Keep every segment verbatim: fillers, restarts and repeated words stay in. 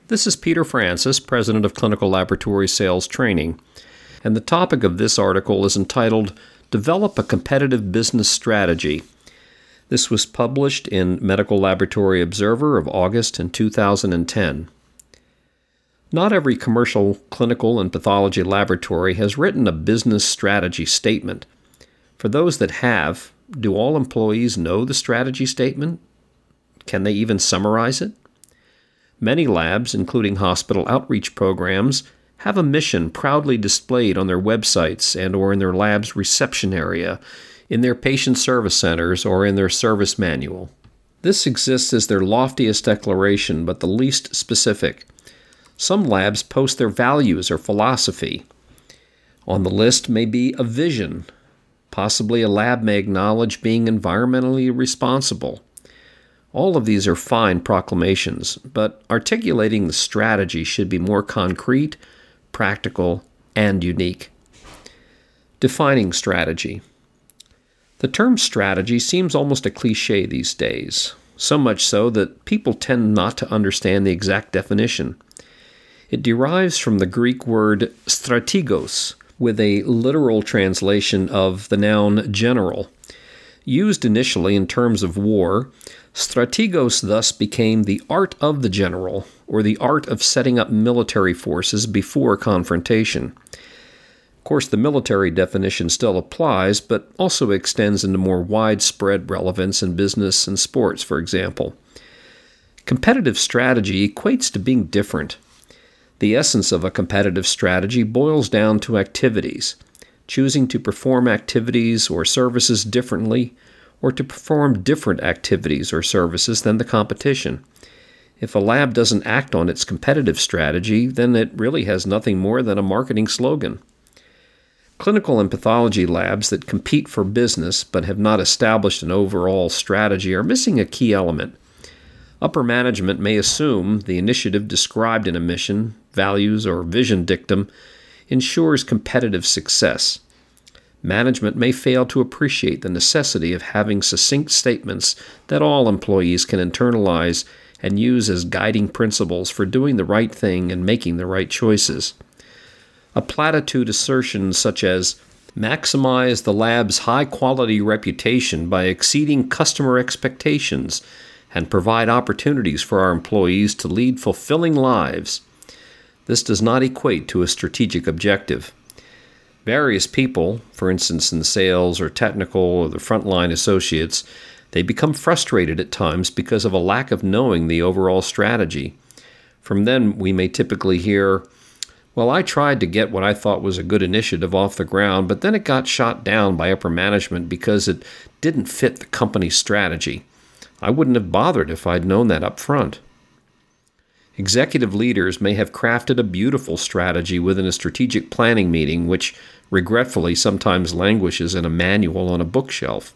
This is Peter Francis, President of Clinical Laboratory Sales Training, and the topic of this article is entitled, Develop a Competitive Business Strategy. This was published in Medical Laboratory Observer of August in two thousand ten. Not every commercial, clinical, and pathology laboratory has written a business strategy statement. For those that have, do all employees know the strategy statement? Can they even summarize it? Many labs, including hospital outreach programs, have a mission proudly displayed on their websites and or in their lab's reception area, in their patient service centers, or in their service manual. This exists as their loftiest declaration, but the least specific. Some labs post their values or philosophy. On the list may be a vision. Possibly a lab may acknowledge being environmentally responsible. All of these are fine proclamations, but articulating the strategy should be more concrete, practical, and unique. Defining strategy. The term strategy seems almost a cliche these days, so much so that people tend not to understand the exact definition. It derives from the Greek word strategos, with a literal translation of the noun general. Used initially in terms of war, strategos thus became the art of the general, or the art of setting up military forces before confrontation. Of course, the military definition still applies, but also extends into more widespread relevance in business and sports, for example. Competitive strategy equates to being different. The essence of a competitive strategy boils down to activities, choosing to perform activities or services differently, or to perform different activities or services than the competition. If a lab doesn't act on its competitive strategy, then it really has nothing more than a marketing slogan. Clinical and pathology labs that compete for business but have not established an overall strategy are missing a key element. Upper management may assume the initiative described in a mission, values, or vision dictum ensures competitive success. Management may fail to appreciate the necessity of having succinct statements that all employees can internalize and use as guiding principles for doing the right thing and making the right choices. A platitude assertion such as, maximize the lab's high-quality reputation by exceeding customer expectations and provide opportunities for our employees to lead fulfilling lives. This does not equate to a strategic objective. Various people, for instance in sales or technical or the frontline associates, they become frustrated at times because of a lack of knowing the overall strategy. From them, we may typically hear, well, I tried to get what I thought was a good initiative off the ground, but then it got shot down by upper management because it didn't fit the company's strategy. I wouldn't have bothered if I'd known that up front. Executive leaders may have crafted a beautiful strategy within a strategic planning meeting, which regretfully sometimes languishes in a manual on a bookshelf.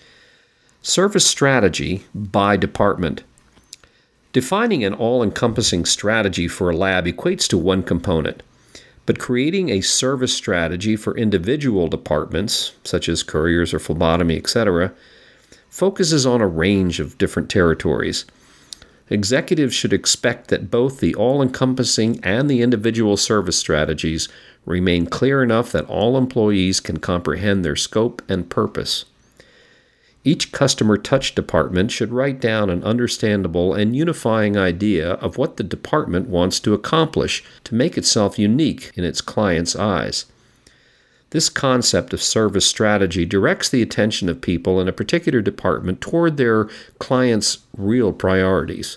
Service strategy by department. Defining an all-encompassing strategy for a lab equates to one component, but creating a service strategy for individual departments, such as couriers or phlebotomy, et cetera, focuses on a range of different territories. Executives should expect that both the all-encompassing and the individual service strategies remain clear enough that all employees can comprehend their scope and purpose. Each customer touch department should write down an understandable and unifying idea of what the department wants to accomplish to make itself unique in its client's eyes. This concept of service strategy directs the attention of people in a particular department toward their client's real priorities.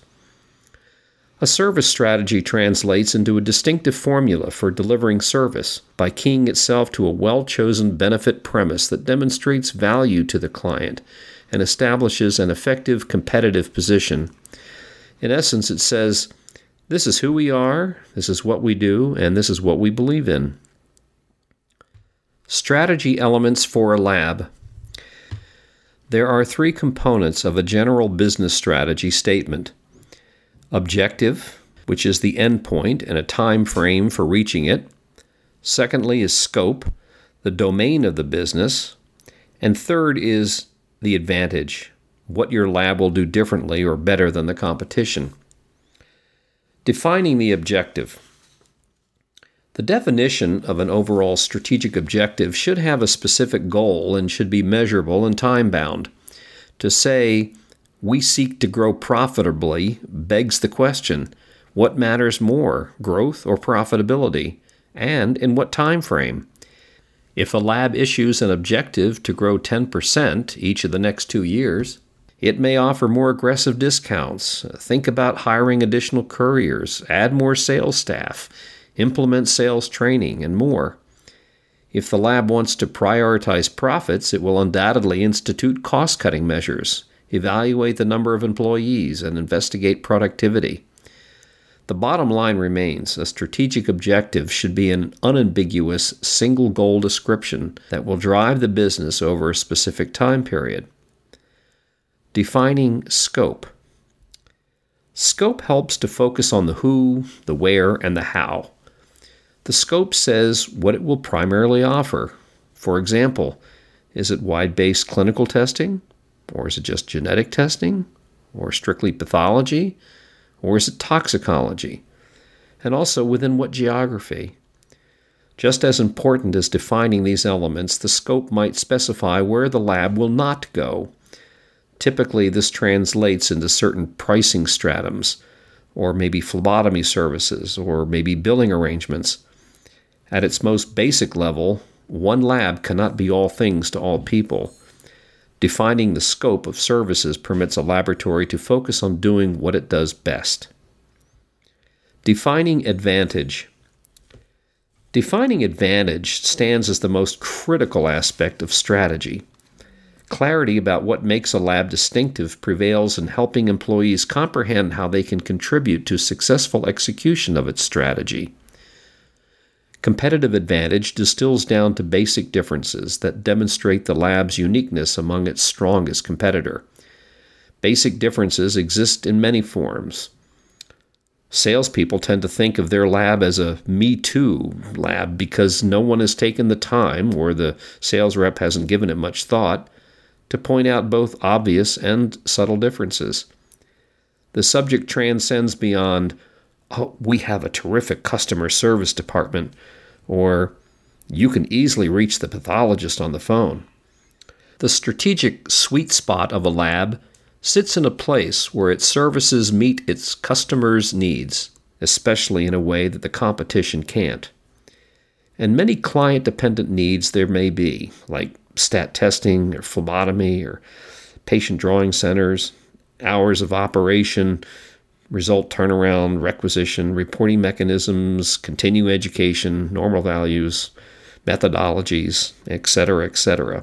A service strategy translates into a distinctive formula for delivering service by keying itself to a well-chosen benefit premise that demonstrates value to the client and establishes an effective competitive position. In essence, it says, this is who we are, this is what we do, and this is what we believe in. Strategy elements for a lab. There are three components of a general business strategy statement. Objective, which is the end point and a time frame for reaching it. Secondly is scope, the domain of the business. And third is the advantage, what your lab will do differently or better than the competition. Defining the objective. The definition of an overall strategic objective should have a specific goal and should be measurable and time-bound. To say, we seek to grow profitably begs the question, what matters more, growth or profitability, and in what time frame? If a lab issues an objective to grow ten percent each of the next two years, it may offer more aggressive discounts, think about hiring additional couriers, add more sales staff, implement sales training, and more. If the lab wants to prioritize profits, it will undoubtedly institute cost-cutting measures, evaluate the number of employees, and investigate productivity. The bottom line remains, a strategic objective should be an unambiguous single goal description that will drive the business over a specific time period. Defining scope. Scope helps to focus on the who, the where, and the how. The scope says what it will primarily offer. For example, is it wide-based clinical testing? Or is it just genetic testing? Or strictly pathology? Or is it toxicology? And also within what geography? Just as important as defining these elements, the scope might specify where the lab will not go. Typically, this translates into certain pricing stratums, or maybe phlebotomy services, or maybe billing arrangements. At its most basic level, one lab cannot be all things to all people. Defining the scope of services permits a laboratory to focus on doing what it does best. Defining advantage. Defining advantage stands as the most critical aspect of strategy. Clarity about what makes a lab distinctive prevails in helping employees comprehend how they can contribute to successful execution of its strategy. Competitive advantage distills down to basic differences that demonstrate the lab's uniqueness among its strongest competitor. Basic differences exist in many forms. Salespeople tend to think of their lab as a me too lab because no one has taken the time, or the sales rep hasn't given it much thought, to point out both obvious and subtle differences. The subject transcends beyond, oh, we have a terrific customer service department, or you can easily reach the pathologist on the phone. The strategic sweet spot of a lab sits in a place where its services meet its customers' needs, especially in a way that the competition can't. And many client-dependent needs there may be, like stat testing or phlebotomy or patient drawing centers, hours of operation, result turnaround, requisition, reporting mechanisms, continuing education, normal values, methodologies, et cetera, et cetera.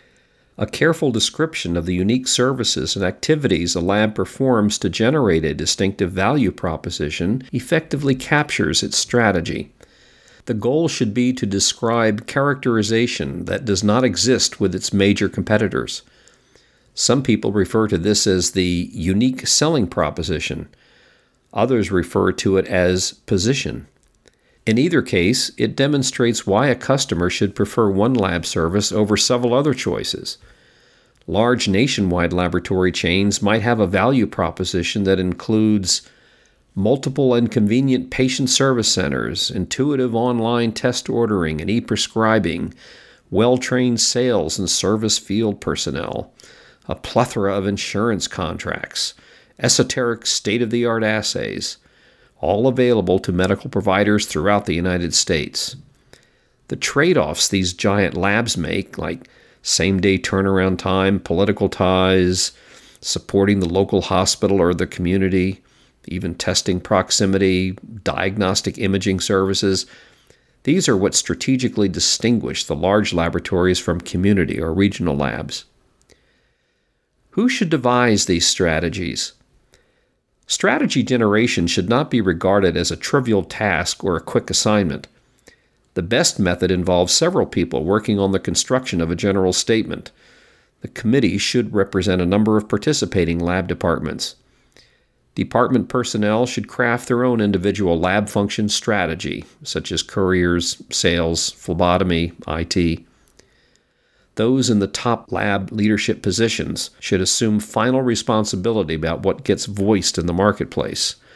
A careful description of the unique services and activities a lab performs to generate a distinctive value proposition effectively captures its strategy. The goal should be to describe characterization that does not exist with its major competitors. Some people refer to this as the unique selling proposition. Others refer to it as position. In either case, it demonstrates why a customer should prefer one lab service over several other choices. Large nationwide laboratory chains might have a value proposition that includes multiple and convenient patient service centers, intuitive online test ordering and e-prescribing, well-trained sales and service field personnel, a plethora of insurance contracts, esoteric state-of-the-art assays, all available to medical providers throughout the United States. The trade-offs these giant labs make, like same-day turnaround time, political ties, supporting the local hospital or the community, even testing proximity, diagnostic imaging services, these are what strategically distinguish the large laboratories from community or regional labs. Who should devise these strategies? Strategy generation should not be regarded as a trivial task or a quick assignment. The best method involves several people working on the construction of a general statement. The committee should represent a number of participating lab departments. Department personnel should craft their own individual lab function strategy, such as couriers, sales, phlebotomy, I T. Those in the top lab leadership positions should assume final responsibility about what gets voiced in the marketplace.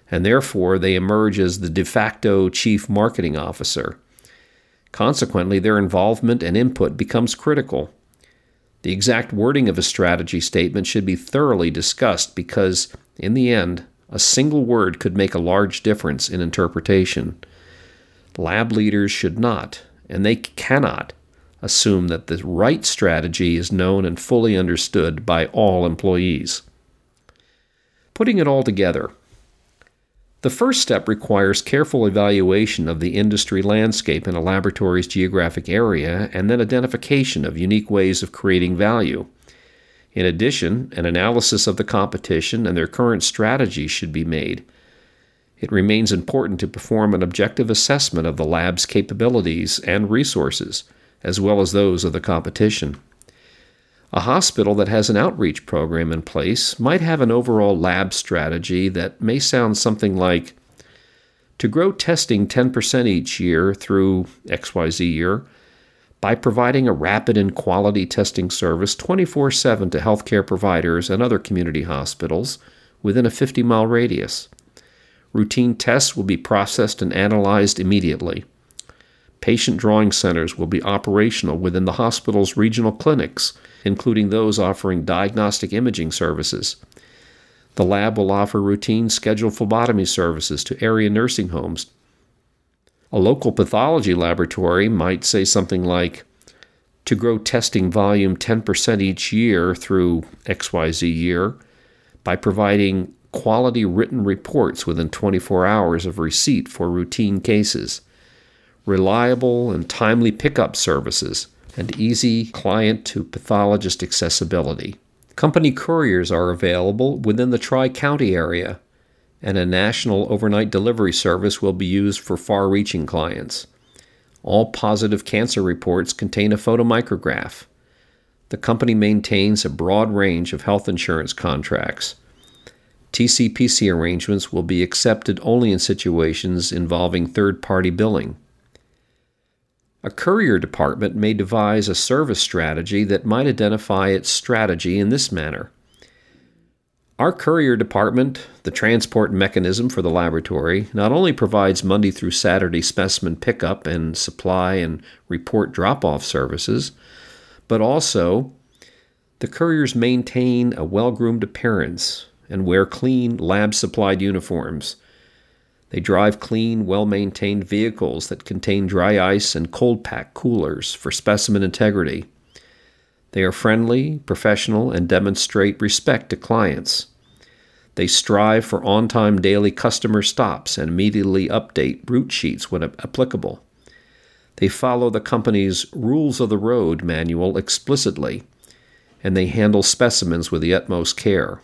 and therefore they emerge as the de facto chief marketing officer. Consequently, their involvement and input becomes critical. The exact wording of a strategy statement should be thoroughly discussed because, in the end, a single word could make a large difference in interpretation. Lab leaders should not, and they cannot, assume that the right strategy is known and fully understood by all employees. Putting it all together, the first step requires careful evaluation of the industry landscape in a laboratory's geographic area and then identification of unique ways of creating value. In addition, an analysis of the competition and their current strategy should be made. It remains important to perform an objective assessment of the lab's capabilities and resources, as well as those of the competition. A hospital that has an outreach program in place might have an overall lab strategy that may sound something like, to grow testing ten percent each year through X Y Z year by providing a rapid and quality testing service twenty-four seven to healthcare providers and other community hospitals within a fifty-mile radius. Routine tests will be processed and analyzed immediately. Patient drawing centers will be operational within the hospital's regional clinics, including those offering diagnostic imaging services. The lab will offer routine scheduled phlebotomy services to area nursing homes. A local pathology laboratory might say something like, to grow testing volume ten percent each year through X Y Z year by providing quality written reports within twenty-four hours of receipt for routine cases, reliable and timely pickup services, and easy client-to-pathologist accessibility. Company couriers are available within the Tri-County area, and a national overnight delivery service will be used for far-reaching clients. All positive cancer reports contain a photomicrograph. The company maintains a broad range of health insurance contracts. T C P C arrangements will be accepted only in situations involving third-party billing. A courier department may devise a service strategy that might identify its strategy in this manner. Our courier department, the transport mechanism for the laboratory, not only provides Monday through Saturday specimen pickup and supply and report drop-off services, but also the couriers maintain a well-groomed appearance and wear clean lab-supplied uniforms. They drive clean, well-maintained vehicles that contain dry ice and cold-pack coolers for specimen integrity. They are friendly, professional, and demonstrate respect to clients. They strive for on-time daily customer stops and immediately update route sheets when applicable. They follow the company's Rules of the Road manual explicitly, and they handle specimens with the utmost care.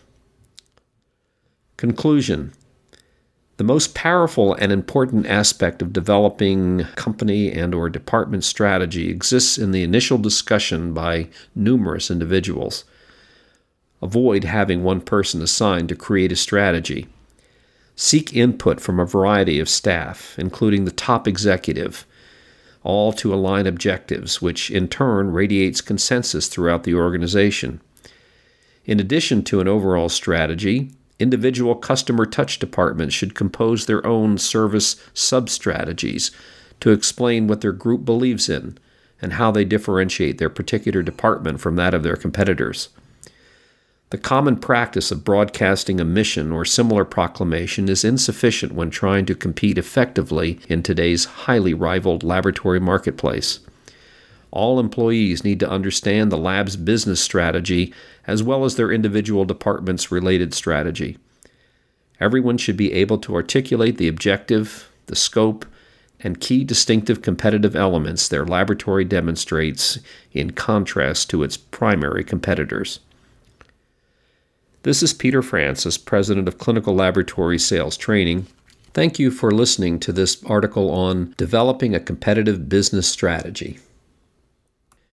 Conclusion. The most powerful and important aspect of developing company and or department strategy exists in the initial discussion by numerous individuals. Avoid having one person assigned to create a strategy. Seek input from a variety of staff, including the top executive, all to align objectives, which in turn radiates consensus throughout the organization. In addition to an overall strategy, individual customer touch departments should compose their own service sub-strategies to explain what their group believes in and how they differentiate their particular department from that of their competitors. The common practice of broadcasting a mission or similar proclamation is insufficient when trying to compete effectively in today's highly rivaled laboratory marketplace. All employees need to understand the lab's business strategy as well as their individual department's related strategy. Everyone should be able to articulate the objective, the scope, and key distinctive competitive elements their laboratory demonstrates in contrast to its primary competitors. This is Peter Francis, President of Clinical Laboratory Sales Training. Thank you for listening to this article on developing a competitive business strategy.